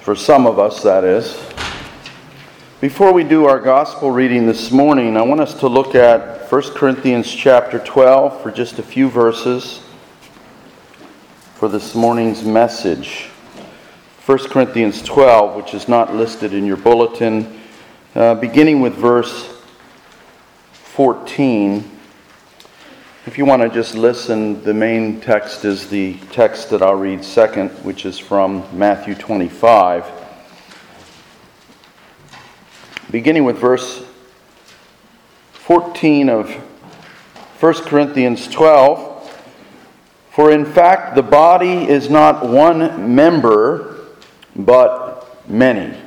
For some of us, that is. Before we do our gospel reading this morning, I want us to look at 1 Corinthians chapter 12 for just a few verses for this morning's message. 1 Corinthians 12, which is not listed in your bulletin, beginning with verse 14. If you want to just listen, the main text is the text that I'll read second, which is from Matthew 25. Beginning with verse 14 of 1 Corinthians 12. For in fact the body is not one member, but many.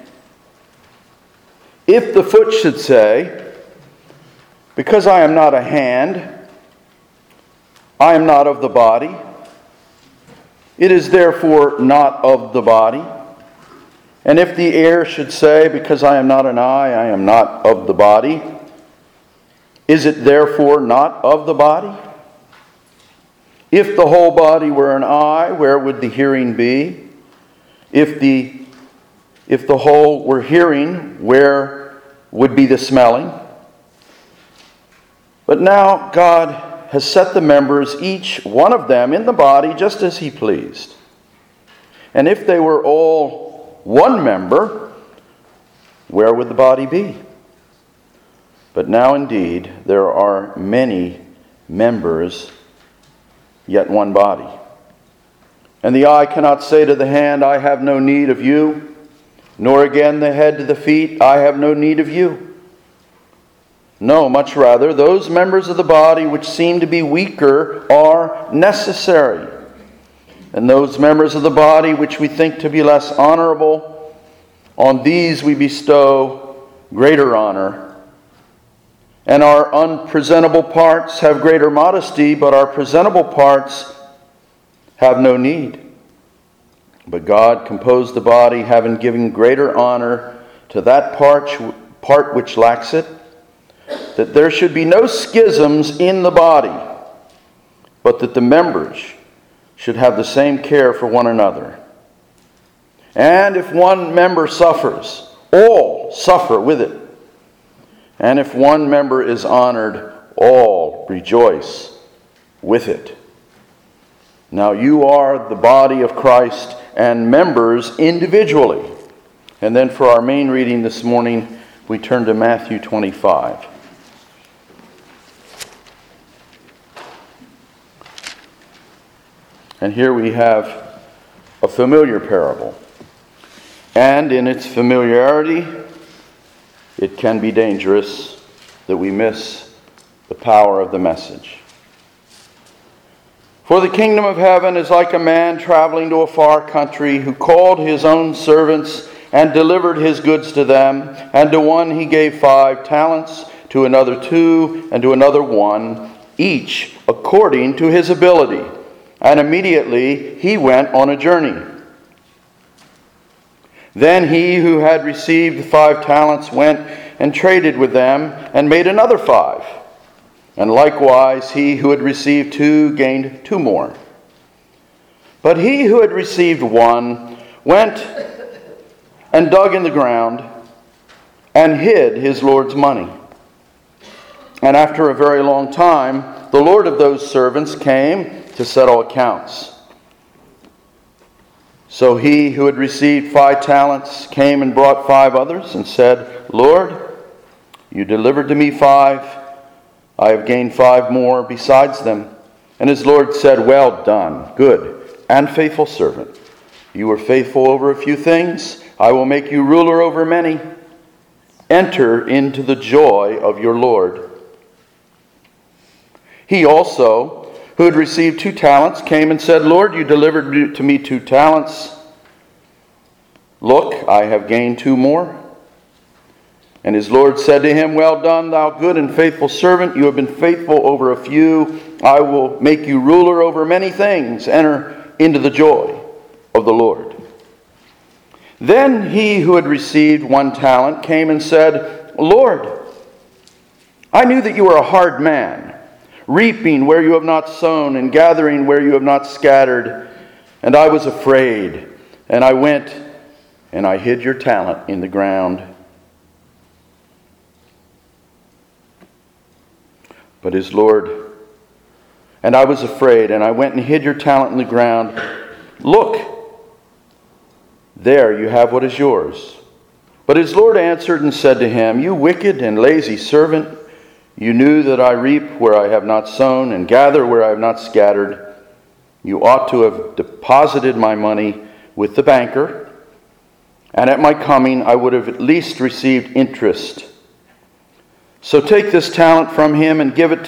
If the foot should say, because I am not a hand, I am not of the body, it is therefore not of the body. And if the ear should say, because I am not an eye, I am not of the body, is it therefore not of the body? If the whole body were an eye, where would the hearing be? If the whole were hearing, where would be the smelling? But now God has set the members, each one of them, in the body just as He pleased. And if they were all one member, where would the body be? But now indeed there are many members, yet one body. And the eye cannot say to the hand, I have no need of you, nor again the head to the feet, I have no need of you. No, much rather, those members of the body which seem to be weaker are necessary. And those members of the body which we think to be less honorable, on these we bestow greater honor. And our unpresentable parts have greater modesty, but our presentable parts have no need. But God composed the body, having given greater honor to that part which lacks it, that there should be no schisms in the body, but that the members should have the same care for one another. And if one member suffers, all suffer with it. And if one member is honored, all rejoice with it. Now you are the body of Christ and members individually. And then for our main reading this morning, we turn to Matthew 25. And here we have a familiar parable. And in its familiarity, it can be dangerous that we miss the power of the message. For the kingdom of heaven is like a man traveling to a far country who called his own servants and delivered his goods to them. And to one he gave 5 talents, to another 2, and to another 1, each according to his ability. And immediately he went on a journey. Then he who had received the 5 talents went and traded with them and made another 5. And likewise he who had received 2 gained 2 more. But he who had received 1 went and dug in the ground and hid his Lord's money. And after a very long time, the Lord of those servants came to settle accounts. So he who had received 5 talents came and brought 5 others and said, Lord, you delivered to me 5. I have gained 5 more besides them. And his Lord said, well done, good and faithful servant. You were faithful over a few things. I will make you ruler over many. Enter into the joy of your Lord. He also, who had received 2 talents, came and said, Lord, you delivered to me 2 talents. Look, I have gained 2 more. And his Lord said to him, well done, thou good and faithful servant. You have been faithful over a few. I will make you ruler over many things. Enter into the joy of the Lord. Then he who had received 1 talent came and said, Lord, I knew that you were a hard man, reaping where you have not sown and gathering where you have not scattered. And I was afraid, and I went and I hid your talent in the ground. But his Lord, and I was afraid, and I went and hid your talent in the ground. Look, there you have what is yours. But his Lord answered and said to him, You wicked and lazy servant, you knew that I reap where I have not sown and gather where I have not scattered. You ought to have deposited my money with the banker, and at my coming I would have at least received interest. So take this talent from him and give it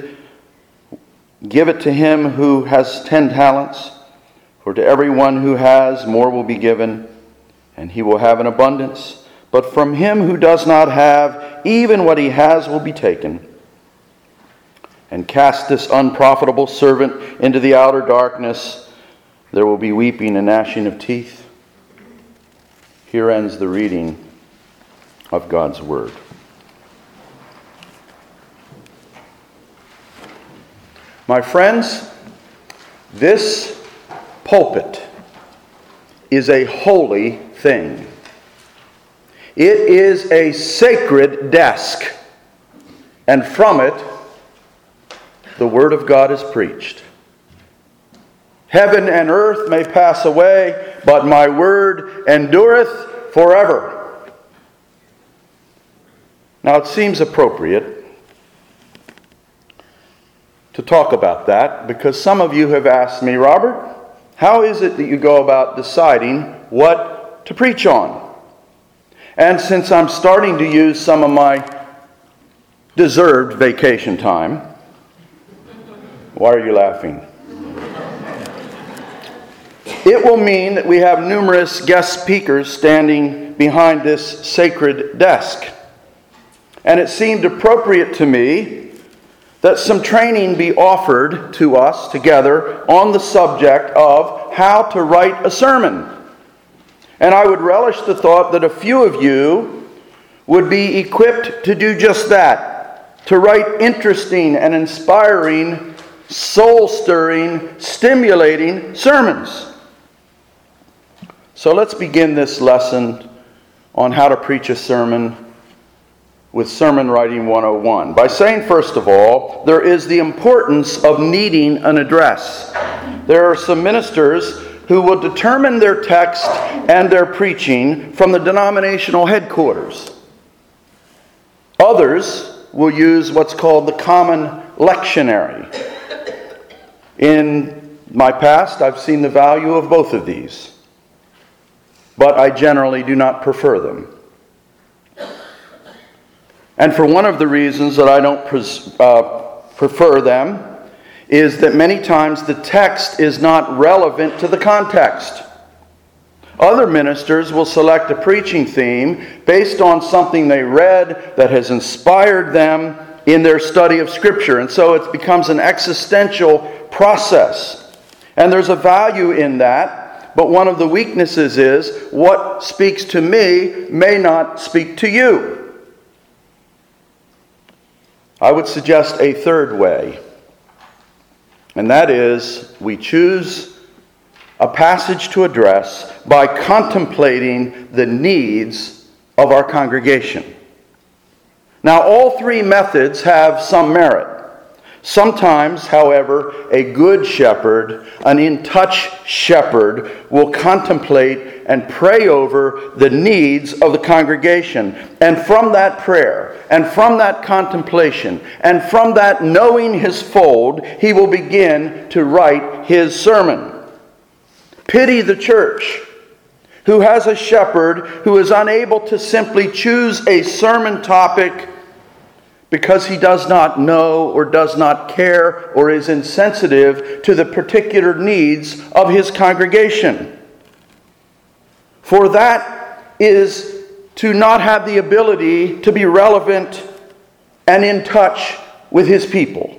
to him who has 10 talents. For to everyone who has, more will be given, and he will have an abundance. But from him who does not have, even what he has will be taken. And cast this unprofitable servant into the outer darkness. There will be weeping and gnashing of teeth. Here ends the reading of God's Word. My friends, this pulpit is a holy thing. It is a sacred desk, and from it, the Word of God is preached. Heaven and earth may pass away, but my word endureth forever. Now it seems appropriate to talk about that because some of you have asked me, Robert, how is it that you go about deciding what to preach on? And since I'm starting to use some of my deserved vacation time, why are you laughing? It will mean that we have numerous guest speakers standing behind this sacred desk. And it seemed appropriate to me that some training be offered to us together on the subject of how to write a sermon. And I would relish the thought that a few of you would be equipped to do just that, to write interesting and inspiring, soul-stirring, stimulating sermons. So let's begin this lesson on how to preach a sermon with Sermon Writing 101 by saying, first of all, there is the importance of needing an address. There are some ministers who will determine their text and their preaching from the denominational headquarters. Others will use what's called the common lectionary. In my past, I've seen the value of both of these, but I generally do not prefer them. And for one of the reasons that I don't prefer them is that many times the text is not relevant to the context. Other ministers will select a preaching theme based on something they read that has inspired them in their study of Scripture. And so it becomes an existential process. And there's a value in that, but one of the weaknesses is what speaks to me may not speak to you. I would suggest a third way, and that is we choose a passage to address by contemplating the needs of our congregation. Now, all three methods have some merit. Sometimes, however, a good shepherd, an in-touch shepherd, will contemplate and pray over the needs of the congregation. And from that prayer, and from that contemplation, and from that knowing his fold, he will begin to write his sermon. Pity the church who has a shepherd who is unable to simply choose a sermon topic because he does not know or does not care or is insensitive to the particular needs of his congregation. For that is to not have the ability to be relevant and in touch with his people.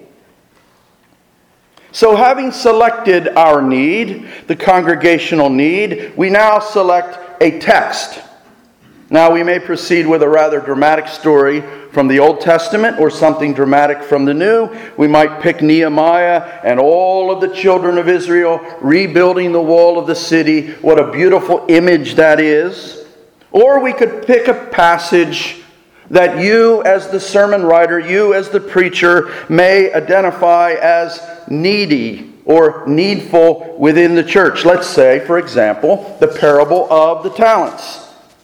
So having selected our need, the congregational need, we now select a text. Now, we may proceed with a rather dramatic story from the Old Testament or something dramatic from the New. We might pick Nehemiah and all of the children of Israel rebuilding the wall of the city. What a beautiful image that is. Or we could pick a passage that you as the sermon writer, you as the preacher, may identify as needy or needful within the church. Let's say, for example, the parable of the talents.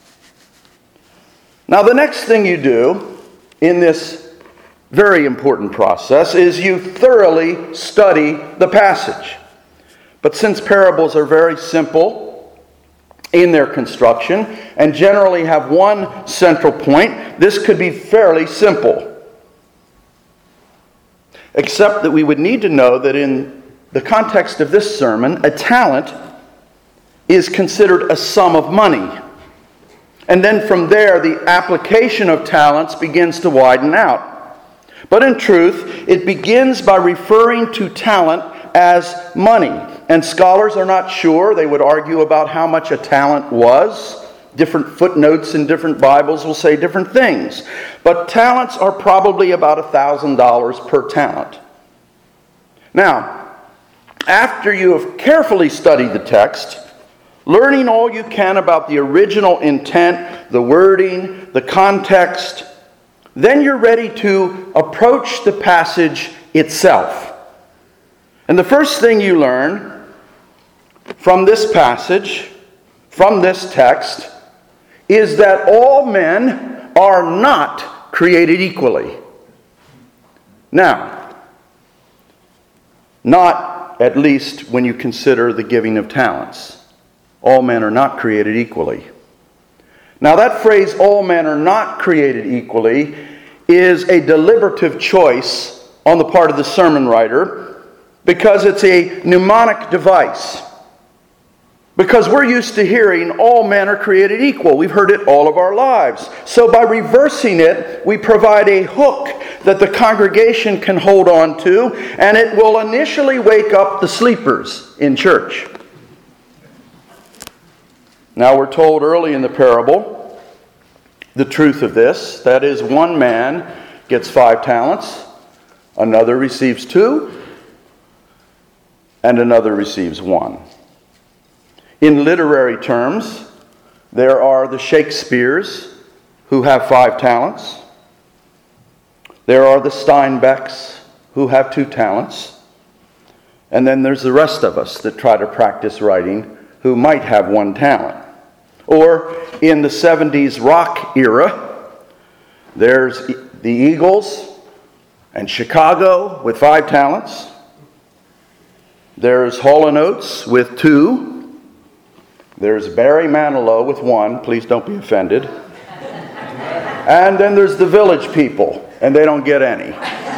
Now, the next thing you do in this very important process is you thoroughly study the passage. But since parables are very simple in their construction and generally have one central point, this could be fairly simple. Except that we would need to know that in the context of this sermon, a talent is considered a sum of money. And then from there, the application of talents begins to widen out. But in truth, it begins by referring to talent as money. And scholars are not sure. They would argue about how much a talent was. Different footnotes in different Bibles will say different things. But talents are probably about $1,000 per talent. Now, after you have carefully studied the text, learning all you can about the original intent, the wording, the context, then you're ready to approach the passage itself. And the first thing you learn from this passage, from this text, is that all men are not created equally. Now, not at least when you consider the giving of talents. All men are not created equally. Now that phrase, all men are not created equally, is a deliberative choice on the part of the sermon writer because it's a mnemonic device. Because we're used to hearing all men are created equal. We've heard it all of our lives. So by reversing it, we provide a hook that the congregation can hold on to, and it will initially wake up the sleepers in church. Now we're told early in the parable the truth of this. That is, one man gets 5 talents, another receives 2, and another receives 1. In literary terms, there are the Shakespeares who have 5 talents. There are the Steinbecks who have 2 talents. And then there's the rest of us that try to practice writing who might have 1 talent. Or in the 70s rock era, there's the Eagles and Chicago with 5 talents. There's Hall & Oates with 2. There's Barry Manilow with 1. Please don't be offended. And then there's the Village People, and they don't get any.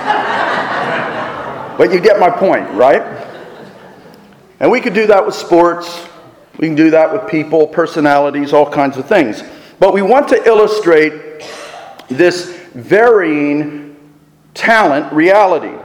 But you get my point, right? And we could do that with sports. We can do that with people, personalities, all kinds of things. But we want to illustrate this varying talent reality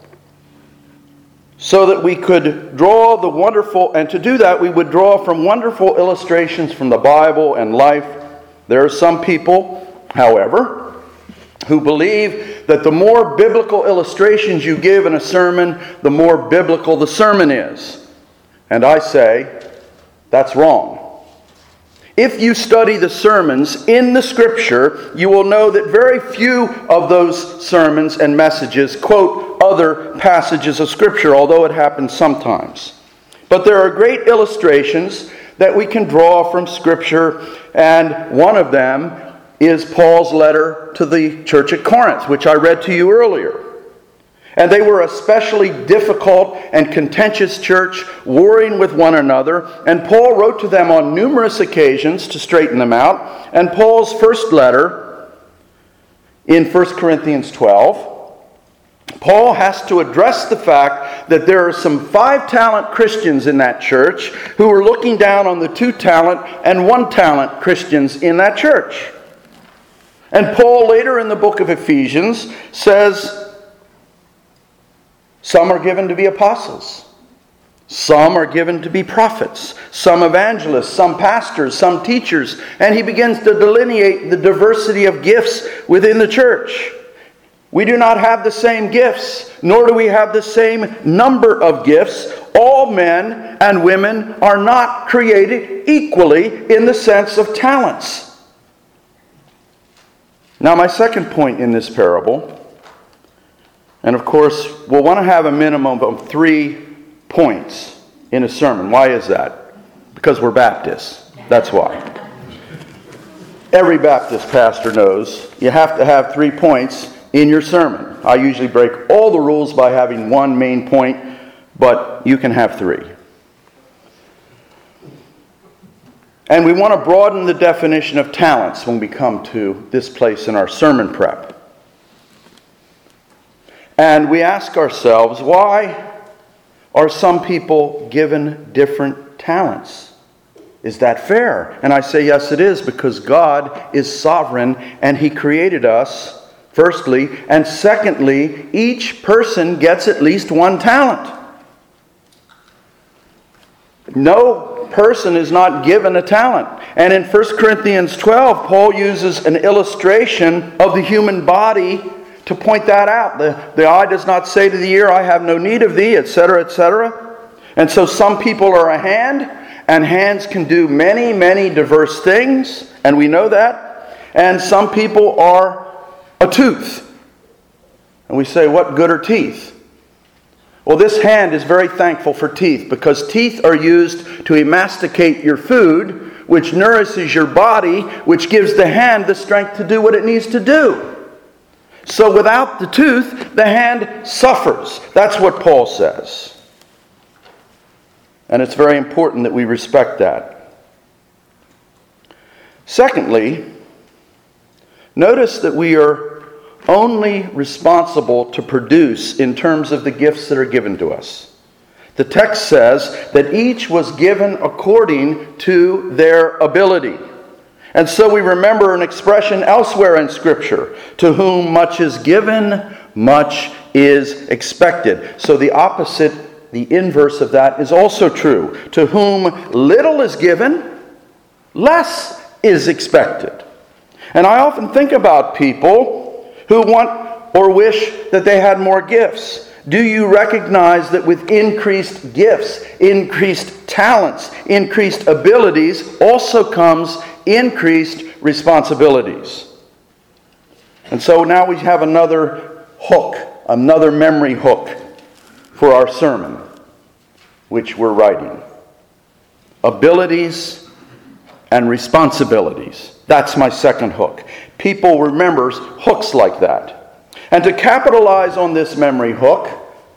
so that we could draw the wonderful, and to do that we would draw from wonderful illustrations from the Bible and life. There are some people, however, who believe that the more biblical illustrations you give in a sermon, the more biblical the sermon is. And I say, that's wrong. If you study the sermons in the Scripture, you will know that very few of those sermons and messages quote other passages of Scripture, although it happens sometimes. But there are great illustrations that we can draw from Scripture, and one of them is Paul's letter to the church at Corinth, which I read to you earlier. And they were a especially difficult and contentious church, warring with one another. And Paul wrote to them on numerous occasions to straighten them out. And Paul's first letter, in 1 Corinthians 12, Paul has to address the fact that there are some 5-talent Christians in that church who are looking down on the 2-talent and 1-talent Christians in that church. And Paul later in the book of Ephesians says, some are given to be apostles. Some are given to be prophets, some evangelists, some pastors, some teachers, and he begins to delineate the diversity of gifts within the church. We do not have the same gifts, nor do we have the same number of gifts. All men and women are not created equally in the sense of talents. Now, my second point in this parable, and of course, we'll want to have a minimum of 3 points in a sermon. Why is that? Because we're Baptists. That's why. Every Baptist pastor knows you have to have 3 points in your sermon. I usually break all the rules by having 1 main point, but you can have 3. And we want to broaden the definition of talents when we come to this place in our sermon prep. And we ask ourselves, why are some people given different talents? Is that fair? And I say, yes, it is, because God is sovereign and He created us, firstly. And secondly, each person gets at least 1 talent. No person is not given a talent. And in 1 Corinthians 12, Paul uses an illustration of the human body to point that out. The eye does not say to the ear, I have no need of thee, etc., etc. And so some people are a hand, and hands can do many, many diverse things, and we know that. And some people are a tooth. And we say, what good are teeth? Well, this hand is very thankful for teeth, because teeth are used to emasticate your food, which nourishes your body, which gives the hand the strength to do what it needs to do. So without the tooth, the hand suffers. That's what Paul says. And it's very important that we respect that. Secondly, notice that we are only responsible to produce in terms of the gifts that are given to us. The text says that each was given according to their ability. And so we remember an expression elsewhere in Scripture, to whom much is given, much is expected. So the opposite, the inverse of that is also true. To whom little is given, less is expected. And I often think about people who want or wish that they had more gifts. Do you recognize that with increased gifts, increased talents, increased abilities, also comes increased responsibilities? And so now we have another hook, another memory hook for our sermon, which we're writing. Abilities and responsibilities. That's my second hook. People remember hooks like that. And to capitalize on this memory hook,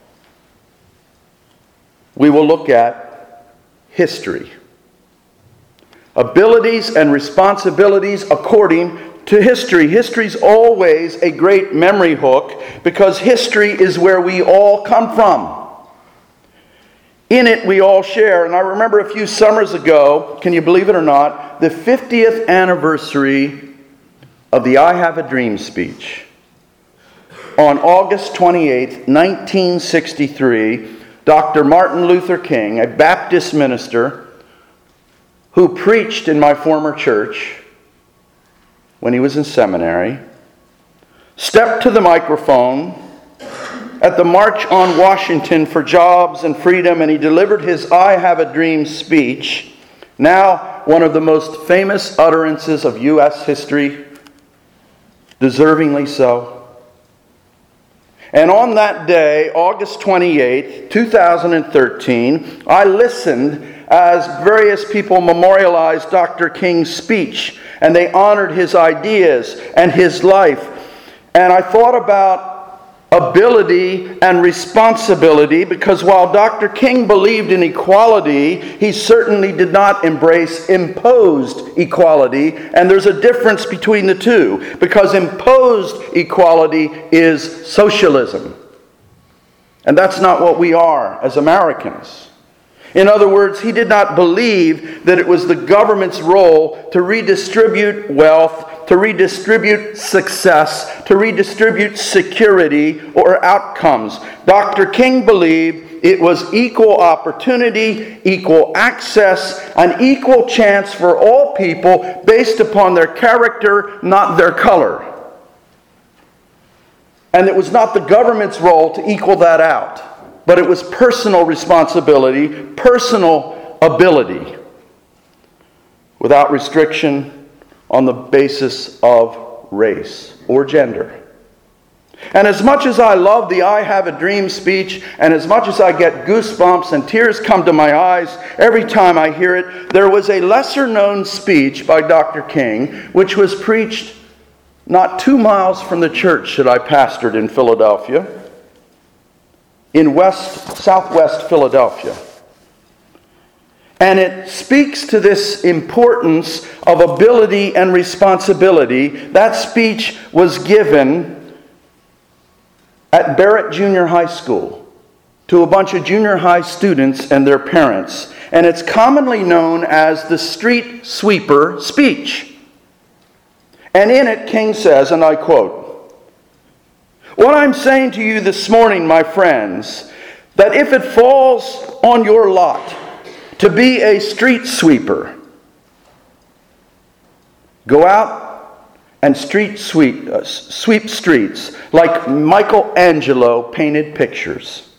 we will look at history. Abilities and responsibilities according to history. History's always a great memory hook, because history is where we all come from. In it we all share. And I remember a few summers ago, can you believe it or not, the 50th anniversary of the I Have a Dream speech. On August 28, 1963, Dr. Martin Luther King, a Baptist minister who preached in my former church when he was in seminary, stepped to the microphone at the March on Washington for Jobs and Freedom, and he delivered his I Have a Dream speech, now one of the most famous utterances of U.S. history, deservingly so. And on that day, August 28, 2013, I listened as various people memorialized Dr. King's speech, and they honored his ideas and his life. And I thought about ability and responsibility, because while Dr. King believed in equality, he certainly did not embrace imposed equality. And there's a difference between the two, because imposed equality is socialism. And that's not what we are as Americans. In other words, he did not believe that it was the government's role to redistribute wealth, to redistribute success, to redistribute security or outcomes. Dr. King believed it was equal opportunity, equal access, an equal chance for all people based upon their character, not their color. And it was not the government's role to equal that out, but it was personal responsibility, personal ability, without restriction on the basis of race or gender. And as much as I love the I Have a Dream speech, and as much as I get goosebumps and tears come to my eyes every time I hear it, there was a lesser known speech by Dr. King, which was preached not 2 miles from the church that I pastored in Philadelphia, in southwest Philadelphia. And it speaks to this importance of ability and responsibility. That speech was given at Barrett Junior High School to a bunch of junior high students and their parents. And it's commonly known as the street sweeper speech. And in it, King says, and I quote, "What I'm saying to you this morning, my friends, that if it falls on your lot to be a street sweeper, go out and sweep streets like Michelangelo painted pictures.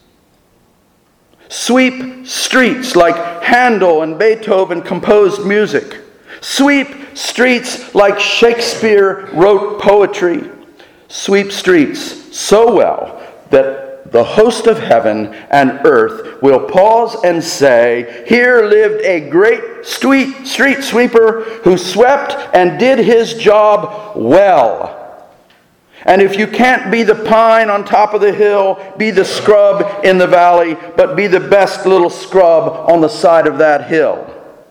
Sweep streets like Handel and Beethoven composed music. Sweep streets like Shakespeare wrote poetry. Sweep streets so well that the host of heaven and earth will pause and say, 'Here lived a great street sweeper who swept and did his job well.' And if you can't be the pine on top of the hill, be the scrub in the valley, but be the best little scrub on the side of that hill.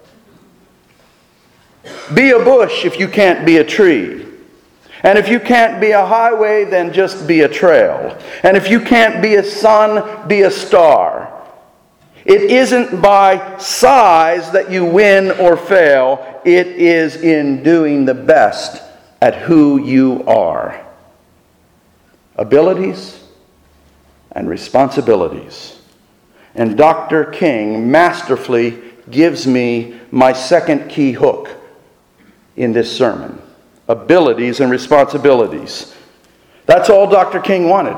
Be a bush if you can't be a tree. And if you can't be a highway, then just be a trail. And if you can't be a sun, be a star. It isn't by size that you win or fail. It is in doing the best at who you are. Abilities and responsibilities." And Dr. King masterfully gives me my second key hook in this sermon. Abilities and responsibilities. That's all Dr. King wanted.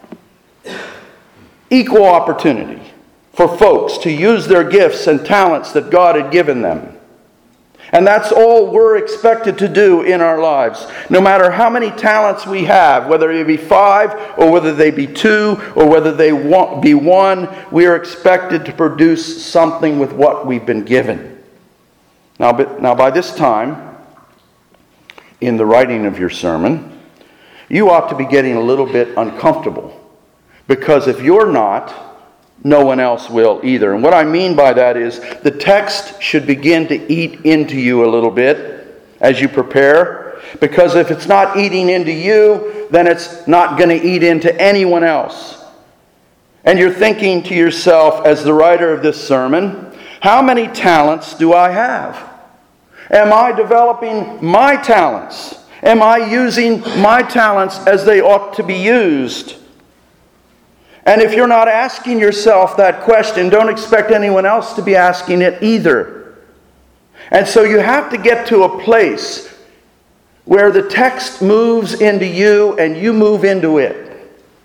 Equal opportunity for folks to use their gifts and talents that God had given them. And that's all we're expected to do in our lives. No matter how many talents we have, whether they be 5 or whether they be 2 or whether they be 1, we are expected to produce something with what we've been given. Now by this time, in the writing of your sermon, you ought to be getting a little bit uncomfortable. Because if you're not, no one else will either. And what I mean by that is the text should begin to eat into you a little bit as you prepare. Because if it's not eating into you, then it's not going to eat into anyone else. And you're thinking to yourself, as the writer of this sermon, how many talents do I have? Am I developing my talents? Am I using my talents as they ought to be used? And if you're not asking yourself that question, don't expect anyone else to be asking it either. And so you have to get to a place where the text moves into you and you move into it.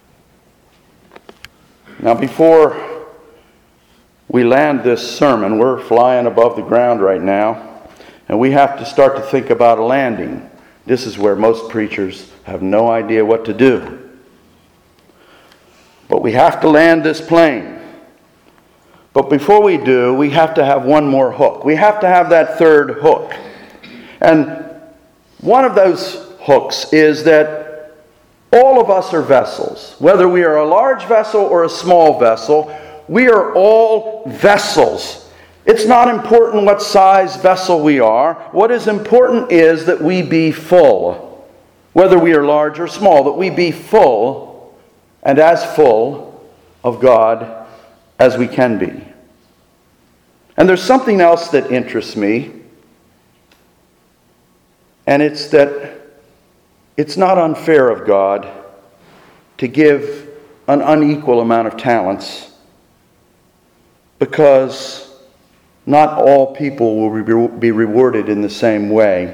Now, before we land this sermon, we're flying above the ground right now. And we have to start to think about a landing. This is where most preachers have no idea what to do. But we have to land this plane. But before we do, we have to have one more hook. We have to have that third hook. And one of those hooks is that all of us are vessels. Whether we are a large vessel or a small vessel, we are all vessels. It's not important what size vessel we are. What is important is that we be full. Whether we are large or small, that we be full and as full of God as we can be. And there's something else that interests me. And it's that it's not unfair of God to give an unequal amount of talents because not all people will be rewarded in the same way.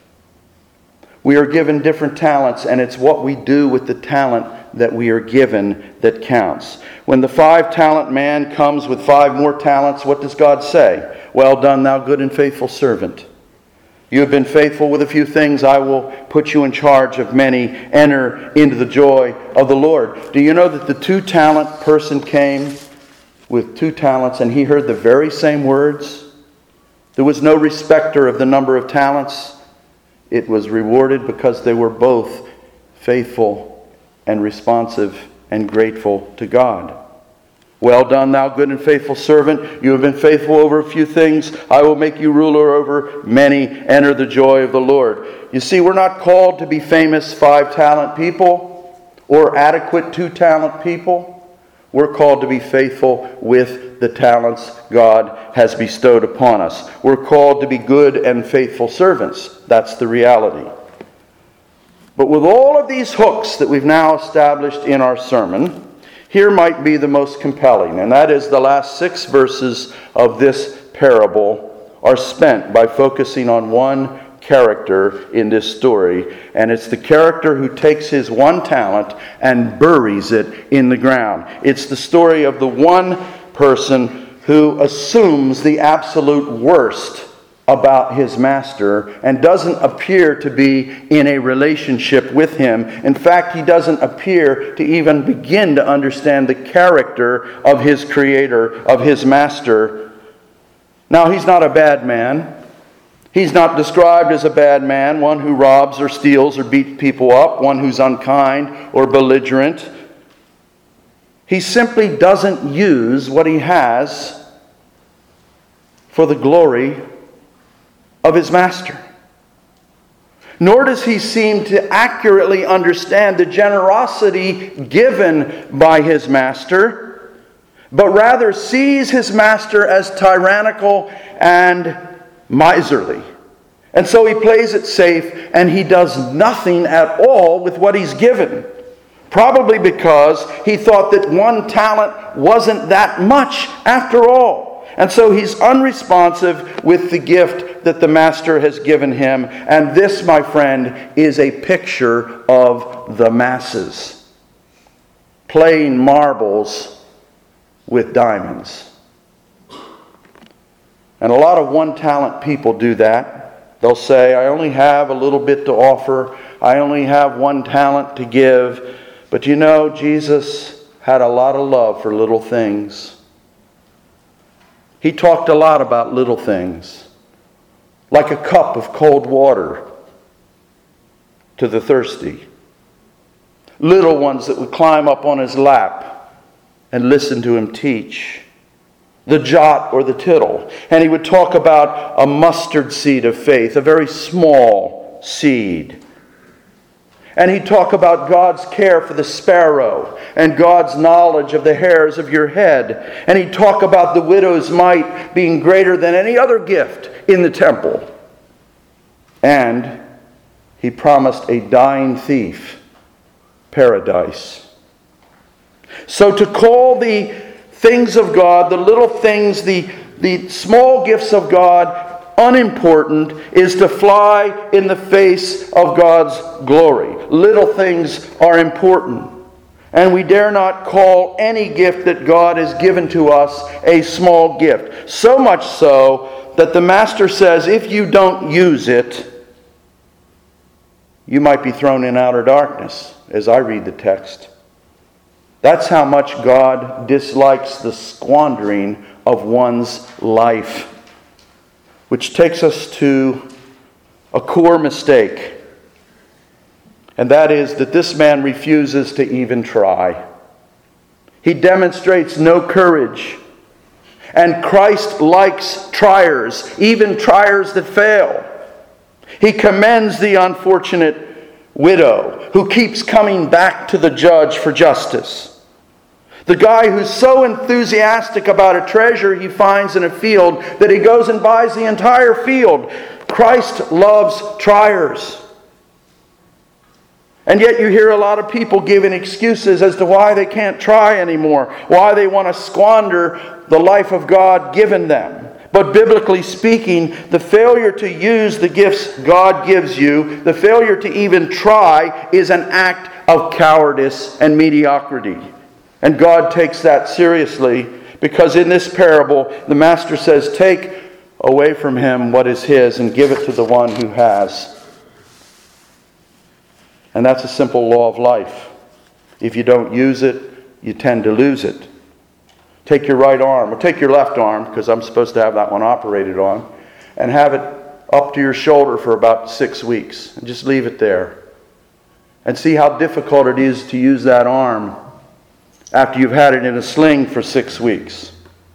We are given different talents, and it's what we do with the talent that we are given that counts. When the 5-talent man comes with 5 more talents, what does God say? Well done, thou good and faithful servant. You have been faithful with a few things. I will put you in charge of many. Enter into the joy of the Lord. Do you know that the 2-talent person came with 2 talents and he heard the very same words? There was no respecter of the number of talents. It was rewarded because they were both faithful and responsive and grateful to God. Well done, thou good and faithful servant. You have been faithful over a few things. I will make you ruler over many. Enter the joy of the Lord. You see, we're not called to be famous 5-talent people or adequate 2-talent people. We're called to be faithful with the talents God has bestowed upon us. We're called to be good and faithful servants. That's the reality. But with all of these hooks that we've now established in our sermon, here might be the most compelling, and that is the last 6 verses of this parable are spent by focusing on one character in this story, and it's the character who takes his 1 talent and buries it in the ground. It's the story of the one person who assumes the absolute worst about his master and doesn't appear to be in a relationship with him. In fact, he doesn't appear to even begin to understand the character of his creator, of his master. Now, he's not a bad man. He's not described as a bad man, one who robs or steals or beats people up, one who's unkind or belligerent. He simply doesn't use what he has for the glory of his master. Nor does he seem to accurately understand the generosity given by his master, but rather sees his master as tyrannical and miserly. And so he plays it safe and he does nothing at all with what he's given. Probably because he thought that 1 talent wasn't that much after all. And so he's unresponsive with the gift that the master has given him. And this, my friend, is a picture of the masses playing marbles with diamonds. And a lot of 1-talent people do that. They'll say, I only have a little bit to offer. I only have 1 talent to give. But you know, Jesus had a lot of love for little things. He talked a lot about little things, like a cup of cold water to the thirsty. Little ones that would climb up on his lap and listen to him teach. The jot or the tittle. And he would talk about a mustard seed of faith, a very small seed. And he'd talk about God's care for the sparrow and God's knowledge of the hairs of your head. And he'd talk about the widow's mite being greater than any other gift in the temple. And he promised a dying thief paradise. So to call the things of God, the little things, the small gifts of God, unimportant is to fly in the face of God's glory. Little things are important. And we dare not call any gift that God has given to us a small gift. So much so that the master says, if you don't use it, you might be thrown in outer darkness, as I read the text. That's how much God dislikes the squandering of one's life. Which takes us to a core mistake. And that is that this man refuses to even try. He demonstrates no courage. And Christ likes triers, even triers that fail. He commends the unfortunate widow who keeps coming back to the judge for justice. The guy who's so enthusiastic about a treasure he finds in a field that he goes and buys the entire field. Christ loves triers. And yet you hear a lot of people giving excuses as to why they can't try anymore, why they want to squander the life of God given them. But biblically speaking, the failure to use the gifts God gives you, the failure to even try, is an act of cowardice and mediocrity. And God takes that seriously, because in this parable, the Master says, take away from him what is his and give it to the one who has. And that's a simple law of life. If you don't use it, you tend to lose it. Take your right arm, or take your left arm, because I'm supposed to have that one operated on, and have it up to your shoulder for about 6 weeks. And just leave it there. And see how difficult it is to use that arm after you've had it in a sling for 6 weeks.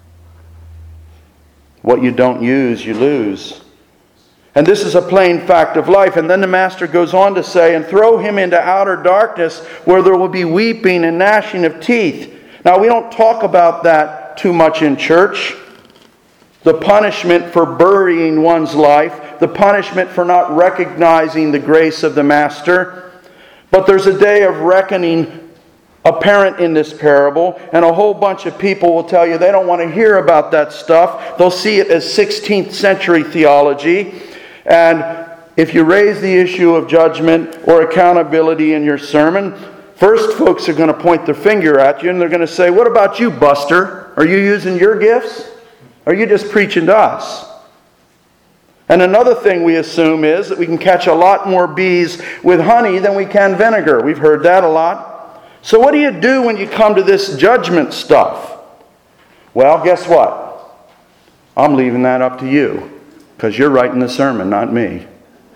What you don't use, you lose. And this is a plain fact of life. And then the Master goes on to say, and throw him into outer darkness, where there will be weeping and gnashing of teeth. Now, we don't talk about that too much in church. The punishment for burying one's life, the punishment for not recognizing the grace of the Master. But there's a day of reckoning apparent in this parable, and a whole bunch of people will tell you they don't want to hear about that stuff. They'll see it as 16th century theology. And if you raise the issue of judgment or accountability in your sermon, first folks are going to point their finger at you and they're going to say, what about you, Buster? Are you using your gifts? Or are you just preaching to us? And another thing we assume is that we can catch a lot more bees with honey than we can vinegar. We've heard that a lot. So what do you do when you come to this judgment stuff? Well, guess what? I'm leaving that up to you, because you're writing the sermon, not me.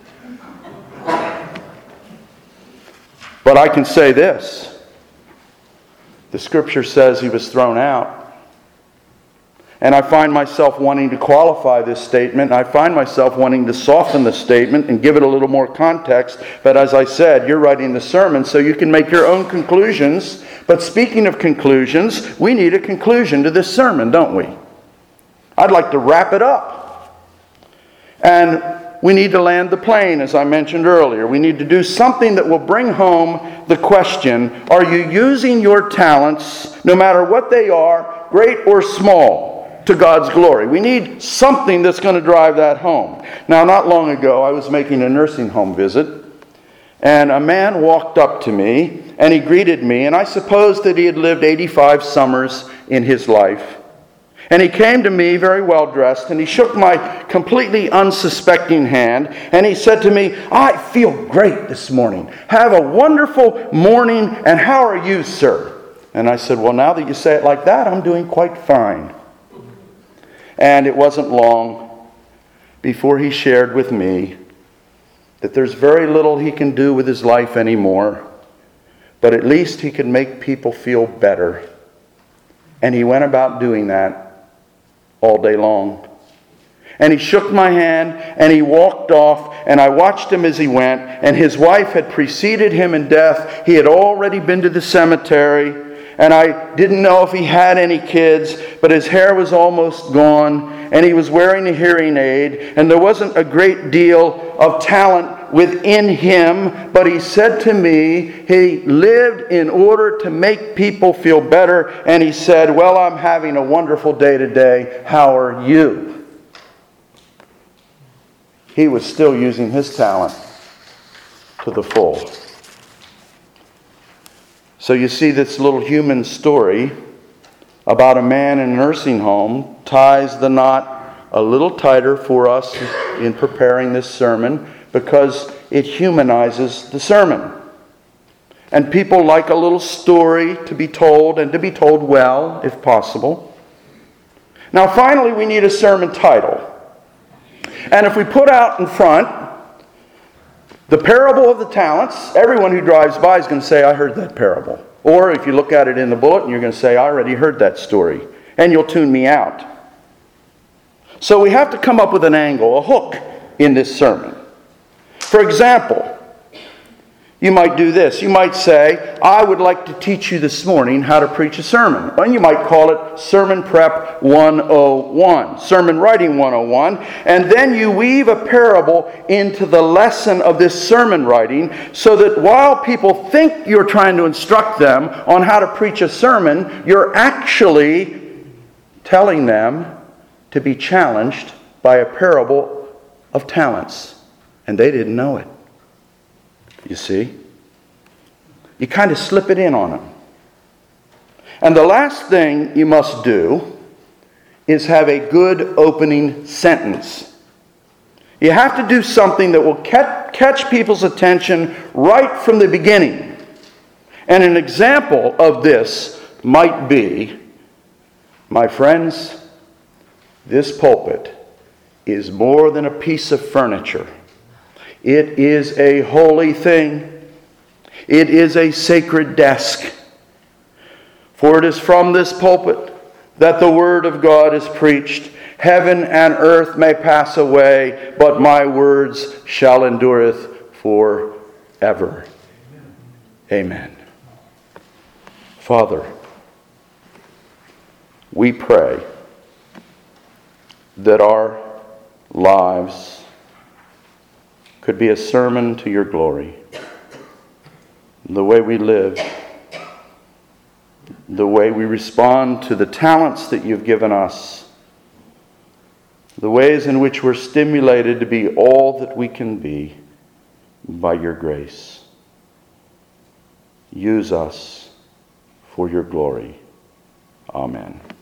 But I can say this. The Scripture says he was thrown out. And I find myself wanting to qualify this statement. I find myself wanting to soften the statement and give it a little more context. But as I said, you're writing the sermon, so you can make your own conclusions. But speaking of conclusions, we need a conclusion to this sermon, don't we? I'd like to wrap it up. And we need to land the plane, as I mentioned earlier. We need to do something that will bring home the question, are you using your talents, no matter what they are, great or small, to God's glory? We need something that's going to drive that home. Now, not long ago, I was making a nursing home visit, and a man walked up to me, and he greeted me, and I supposed that he had lived 85 summers in his life. And he came to me very well dressed, and he shook my completely unsuspecting hand, and he said to me, I feel great this morning. Have a wonderful morning, and how are you, sir? And I said, well, now that you say it like that, I'm doing quite fine. And it wasn't long before he shared with me that there's very little he can do with his life anymore, but at least he can make people feel better. And he went about doing that all day long. And he shook my hand and he walked off, and I watched him as he went, and his wife had preceded him in death. He had already been to the cemetery, and I didn't know if he had any kids, but his hair was almost gone, and he was wearing a hearing aid, and there wasn't a great deal of talent within him, but he said to me, he lived in order to make people feel better, and he said, well, I'm having a wonderful day today. How are you? He was still using his talent to the full. So you see, this little human story about a man in a nursing home ties the knot a little tighter for us in preparing this sermon, because it humanizes the sermon. And people like a little story to be told, and to be told well, if possible. Now finally, we need a sermon title. And if we put out in front the parable of the talents, everyone who drives by is going to say, I heard that parable. Or if you look at it in the bulletin, you're going to say, I already heard that story. And you'll tune me out. So we have to come up with an angle, a hook in this sermon. For example, You might do this. You might say, I would like to teach you this morning how to preach a sermon. And you might call it Sermon Prep 101, Sermon Writing 101. And then you weave a parable into the lesson of this sermon writing so that while people think you're trying to instruct them on how to preach a sermon, you're actually telling them to be challenged by a parable of talents. And they didn't know it. You see? You kind of slip it in on them. And the last thing you must do is have a good opening sentence. You have to do something that will catch people's attention right from the beginning. And an example of this might be, my friends, this pulpit is more than a piece of furniture. It is a holy thing. It is a sacred desk. For it is from this pulpit that the word of God is preached. Heaven and earth may pass away, but my words shall endureth forever. Amen. Father, we pray that our lives could be a sermon to your glory. The way we live, the way we respond to the talents that you've given us, the ways in which we're stimulated to be all that we can be by your grace. Use us for your glory. Amen.